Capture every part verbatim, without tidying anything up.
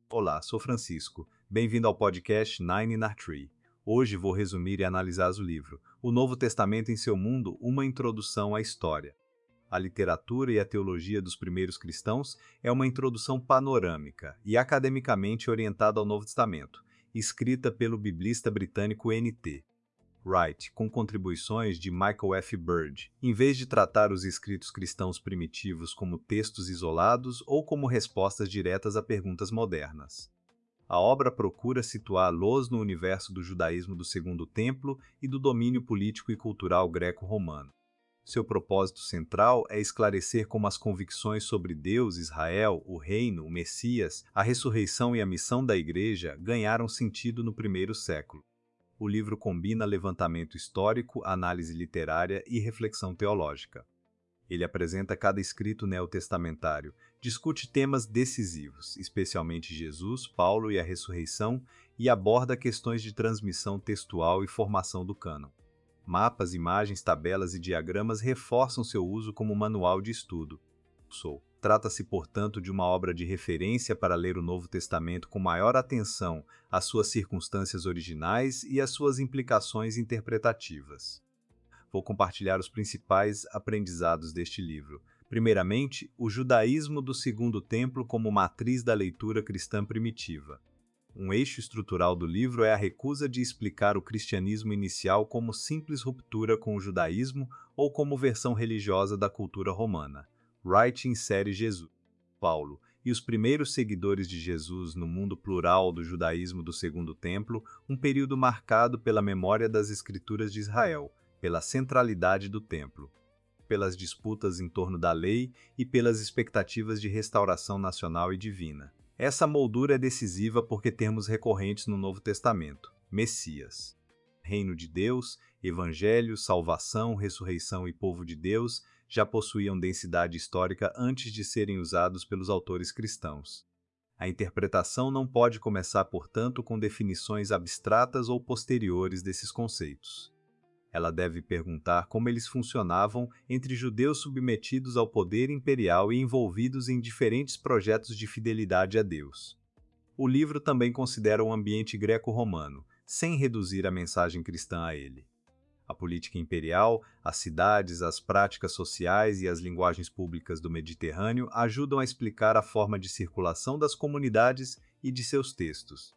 Olá, sou Francisco. Bem-vindo ao podcast Nine in a Tree. Hoje vou resumir e analisar o livro O Novo Testamento em seu Mundo, uma introdução à história. A literatura e a teologia dos primeiros cristãos é uma introdução panorâmica e academicamente orientada ao Novo Testamento, escrita pelo biblista britânico N T Wright, com contribuições de Michael F. Bird, em vez de tratar os escritos cristãos primitivos como textos isolados ou como respostas diretas a perguntas modernas. A obra procura situá-los no universo do judaísmo do Segundo Templo e do domínio político e cultural greco-romano. Seu propósito central é esclarecer como as convicções sobre Deus, Israel, o Reino, o Messias, a ressurreição e a missão da Igreja ganharam sentido no primeiro século. O livro combina levantamento histórico, análise literária e reflexão teológica. Ele apresenta cada escrito neotestamentário, discute temas decisivos, especialmente Jesus, Paulo e a ressurreição, e aborda questões de transmissão textual e formação do cânon. Mapas, imagens, tabelas e diagramas reforçam seu uso como manual de estudo. Sou. Trata-se, portanto, de uma obra de referência para ler o Novo Testamento com maior atenção às suas circunstâncias originais e às suas implicações interpretativas. Vou compartilhar os principais aprendizados deste livro. Primeiramente, o judaísmo do Segundo Templo como matriz da leitura cristã primitiva. Um eixo estrutural do livro é a recusa de explicar o cristianismo inicial como simples ruptura com o judaísmo ou como versão religiosa da cultura romana. Wright insere Jesus, Paulo e os primeiros seguidores de Jesus no mundo plural do judaísmo do Segundo Templo, um período marcado pela memória das Escrituras de Israel, pela centralidade do templo, pelas disputas em torno da lei e pelas expectativas de restauração nacional e divina. Essa moldura é decisiva porque termos recorrentes no Novo Testamento: Messias, Reino de Deus, Evangelho, Salvação, Ressurreição e Povo de Deus já possuíam densidade histórica antes de serem usados pelos autores cristãos. A interpretação não pode começar, portanto, com definições abstratas ou posteriores desses conceitos. Ela deve perguntar como eles funcionavam entre judeus submetidos ao poder imperial e envolvidos em diferentes projetos de fidelidade a Deus. O livro também considera o ambiente greco-romano, sem reduzir a mensagem cristã a ele. A política imperial, as cidades, as práticas sociais e as linguagens públicas do Mediterrâneo ajudam a explicar a forma de circulação das comunidades e de seus textos.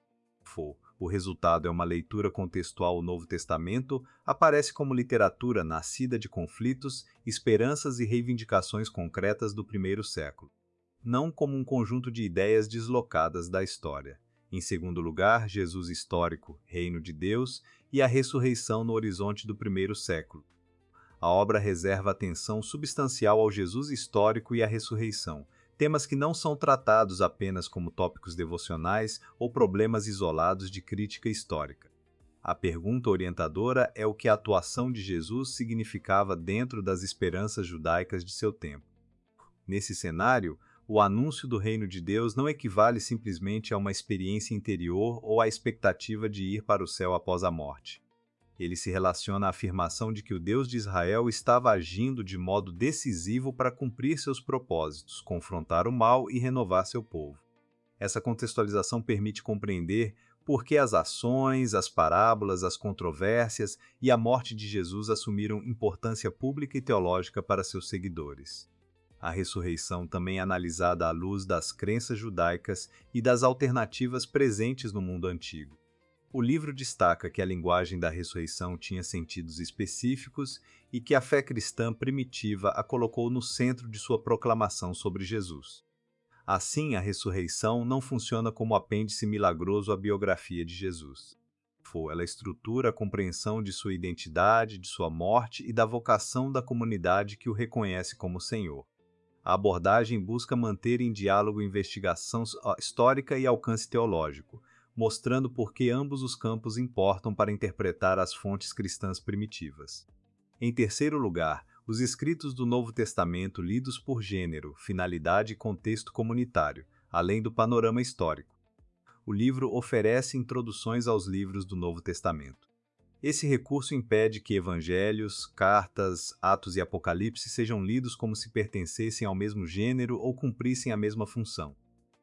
O resultado é uma leitura contextual. O Novo Testamento aparece como literatura nascida de conflitos, esperanças e reivindicações concretas do primeiro século, não como um conjunto de ideias deslocadas da história. Em segundo lugar, Jesus histórico, Reino de Deus, e a ressurreição no horizonte do primeiro século. A obra reserva atenção substancial ao Jesus histórico e à ressurreição, temas que não são tratados apenas como tópicos devocionais ou problemas isolados de crítica histórica. A pergunta orientadora é o que a atuação de Jesus significava dentro das esperanças judaicas de seu tempo. Nesse cenário, o anúncio do reino de Deus não equivale simplesmente a uma experiência interior ou à expectativa de ir para o céu após a morte. Ele se relaciona à afirmação de que o Deus de Israel estava agindo de modo decisivo para cumprir seus propósitos, confrontar o mal e renovar seu povo. Essa contextualização permite compreender por que as ações, as parábolas, as controvérsias e a morte de Jesus assumiram importância pública e teológica para seus seguidores. A ressurreição também é analisada à luz das crenças judaicas e das alternativas presentes no mundo antigo. O livro destaca que a linguagem da ressurreição tinha sentidos específicos e que a fé cristã primitiva a colocou no centro de sua proclamação sobre Jesus. Assim, a ressurreição não funciona como apêndice milagroso à biografia de Jesus. Ela estrutura a compreensão de sua identidade, de sua morte e da vocação da comunidade que o reconhece como Senhor. A abordagem busca manter em diálogo investigação histórica e alcance teológico, mostrando por que ambos os campos importam para interpretar as fontes cristãs primitivas. Em terceiro lugar, os escritos do Novo Testamento lidos por gênero, finalidade e contexto comunitário, além do panorama histórico. O livro oferece introduções aos livros do Novo Testamento. Esse recurso impede que evangelhos, cartas, Atos e Apocalipse sejam lidos como se pertencessem ao mesmo gênero ou cumprissem a mesma função.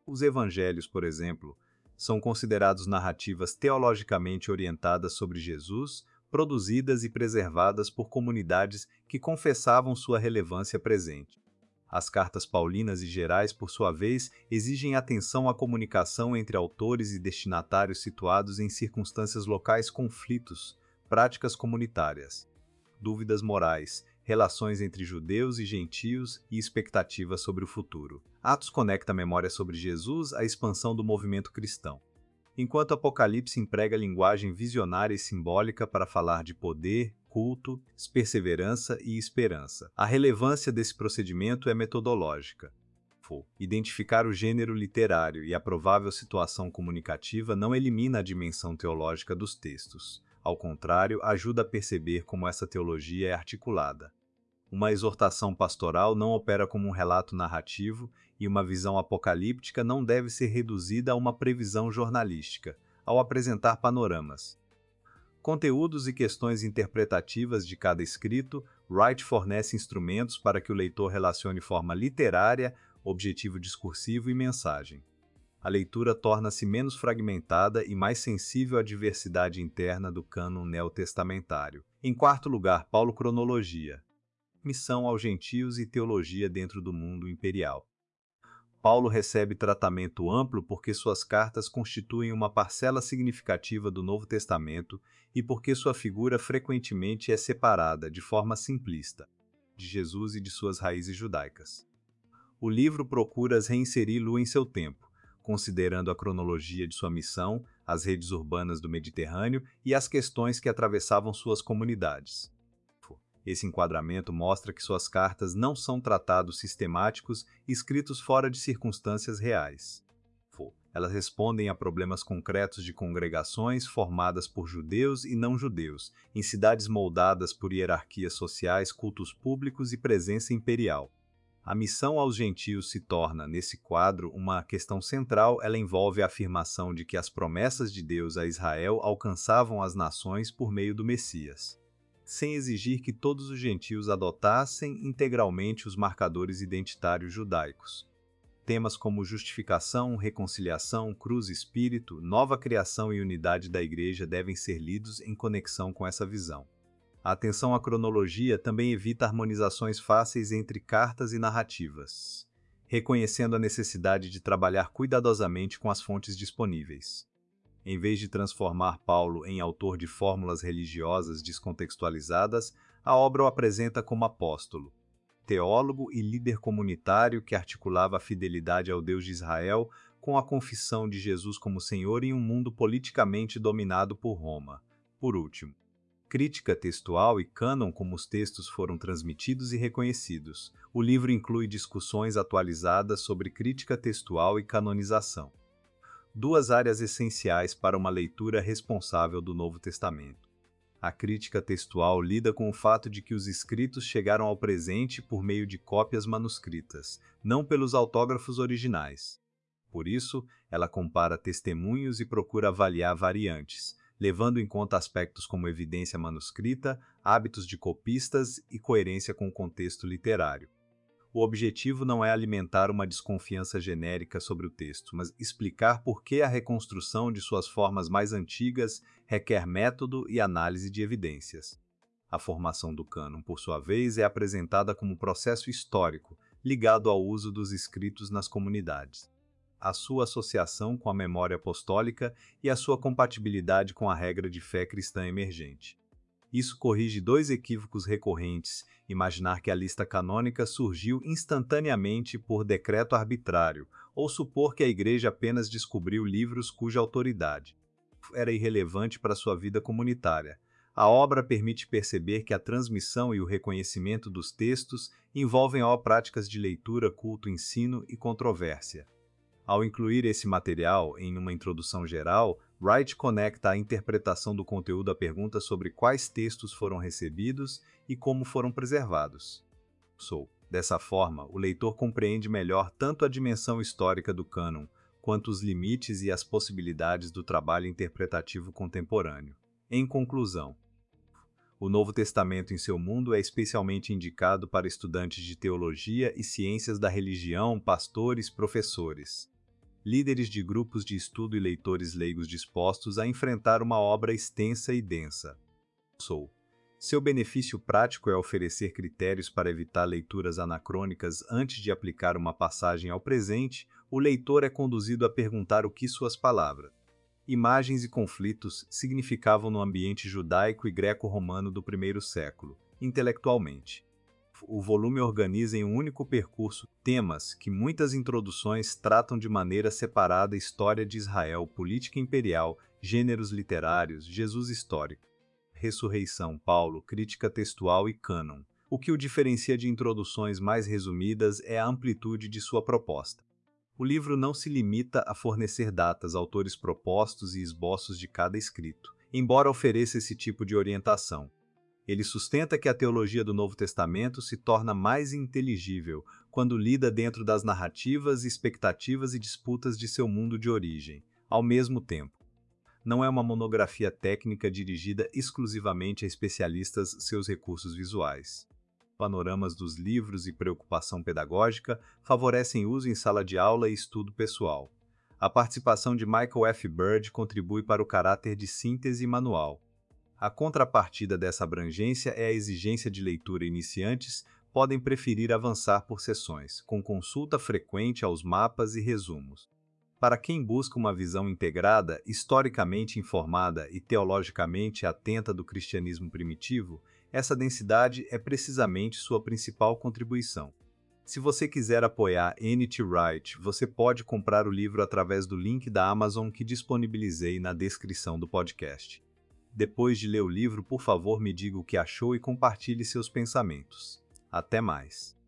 Os evangelhos, por exemplo, são considerados narrativas teologicamente orientadas sobre Jesus, produzidas e preservadas por comunidades que confessavam sua relevância presente. As cartas paulinas e gerais, por sua vez, exigem atenção à comunicação entre autores e destinatários situados em circunstâncias locais, conflitos, práticas comunitárias, dúvidas morais, relações entre judeus e gentios e expectativas sobre o futuro. Atos conecta a memória sobre Jesus à expansão do movimento cristão, enquanto Apocalipse emprega linguagem visionária e simbólica para falar de poder, culto, perseverança e esperança. A relevância desse procedimento é metodológica. Identificar o gênero literário e a provável situação comunicativa não elimina a dimensão teológica dos textos. Ao contrário, ajuda a perceber como essa teologia é articulada. Uma exortação pastoral não opera como um relato narrativo e uma visão apocalíptica não deve ser reduzida a uma previsão jornalística, ao apresentar panoramas. Conteúdos e questões interpretativas de cada escrito, Wright fornece instrumentos para que o leitor relacione forma literária, objetivo discursivo e mensagem. A leitura torna-se menos fragmentada e mais sensível à diversidade interna do cânon neotestamentário. Em quarto lugar, Paulo cronologia. Missão aos gentios e teologia dentro do mundo imperial. Paulo recebe tratamento amplo porque suas cartas constituem uma parcela significativa do Novo Testamento e porque sua figura frequentemente é separada, de forma simplista, de Jesus e de suas raízes judaicas. O livro procura reinseri-lo em seu tempo, considerando a cronologia de sua missão, as redes urbanas do Mediterrâneo e as questões que atravessavam suas comunidades. Esse enquadramento mostra que suas cartas não são tratados sistemáticos escritos fora de circunstâncias reais. Elas respondem a problemas concretos de congregações formadas por judeus e não-judeus, em cidades moldadas por hierarquias sociais, cultos públicos e presença imperial. A missão aos gentios se torna, nesse quadro, uma questão central. Ela envolve a afirmação de que as promessas de Deus a Israel alcançavam as nações por meio do Messias, sem exigir que todos os gentios adotassem integralmente os marcadores identitários judaicos. Temas como justificação, reconciliação, cruz e espírito, nova criação e unidade da Igreja devem ser lidos em conexão com essa visão. A atenção à cronologia também evita harmonizações fáceis entre cartas e narrativas, reconhecendo a necessidade de trabalhar cuidadosamente com as fontes disponíveis. Em vez de transformar Paulo em autor de fórmulas religiosas descontextualizadas, a obra o apresenta como apóstolo, teólogo e líder comunitário que articulava a fidelidade ao Deus de Israel com a confissão de Jesus como Senhor em um mundo politicamente dominado por Roma. Por último, crítica textual e cânon, como os textos foram transmitidos e reconhecidos. O livro inclui discussões atualizadas sobre crítica textual e canonização, duas áreas essenciais para uma leitura responsável do Novo Testamento. A crítica textual lida com o fato de que os escritos chegaram ao presente por meio de cópias manuscritas, não pelos autógrafos originais. Por isso, ela compara testemunhos e procura avaliar variantes, levando em conta aspectos como evidência manuscrita, hábitos de copistas e coerência com o contexto literário. O objetivo não é alimentar uma desconfiança genérica sobre o texto, mas explicar por que a reconstrução de suas formas mais antigas requer método e análise de evidências. A formação do cânon, por sua vez, é apresentada como um processo histórico, ligado ao uso dos escritos nas comunidades, a sua associação com a memória apostólica e a sua compatibilidade com a regra de fé cristã emergente. Isso corrige dois equívocos recorrentes: imaginar que a lista canônica surgiu instantaneamente por decreto arbitrário, ou supor que a Igreja apenas descobriu livros cuja autoridade era irrelevante para sua vida comunitária. A obra permite perceber que a transmissão e o reconhecimento dos textos envolvem ó, práticas de leitura, culto, ensino e controvérsia. Ao incluir esse material em uma introdução geral, Wright conecta a interpretação do conteúdo à pergunta sobre quais textos foram recebidos e como foram preservados. So, dessa forma, o leitor compreende melhor tanto a dimensão histórica do cânon, quanto os limites e as possibilidades do trabalho interpretativo contemporâneo. Em conclusão, o Novo Testamento em seu mundo é especialmente indicado para estudantes de teologia e ciências da religião, pastores, professores. líderes de grupos de estudo e leitores leigos dispostos a enfrentar uma obra extensa e densa. Sou. Seu benefício prático é oferecer critérios para evitar leituras anacrônicas antes de aplicar uma passagem ao presente. O leitor é conduzido a perguntar o que suas palavras, imagens e conflitos significavam no ambiente judaico e greco-romano do primeiro século, intelectualmente. O volume organiza em um único percurso temas que muitas introduções tratam de maneira separada: história de Israel, política imperial, gêneros literários, Jesus histórico, ressurreição, Paulo, crítica textual e cânon. O que o diferencia de introduções mais resumidas é a amplitude de sua proposta. O livro não se limita a fornecer datas, autores propostos e esboços de cada escrito, embora ofereça esse tipo de orientação. Ele sustenta que a teologia do Novo Testamento se torna mais inteligível quando lida dentro das narrativas, expectativas e disputas de seu mundo de origem. Ao mesmo tempo, não é uma monografia técnica dirigida exclusivamente a especialistas, seus recursos visuais, panoramas dos livros e preocupação pedagógica favorecem uso em sala de aula e estudo pessoal. A participação de Michael F. Bird contribui para o caráter de síntese manual. A contrapartida dessa abrangência é a exigência de leitura. Iniciantes podem preferir avançar por sessões, com consulta frequente aos mapas e resumos. Para quem busca uma visão integrada, historicamente informada e teologicamente atenta do cristianismo primitivo, essa densidade é precisamente sua principal contribuição. Se você quiser apoiar N T Wright, você pode comprar o livro através do link da Amazon que disponibilizei na descrição do podcast. Depois de ler o livro, por favor, me diga o que achou e compartilhe seus pensamentos. Até mais!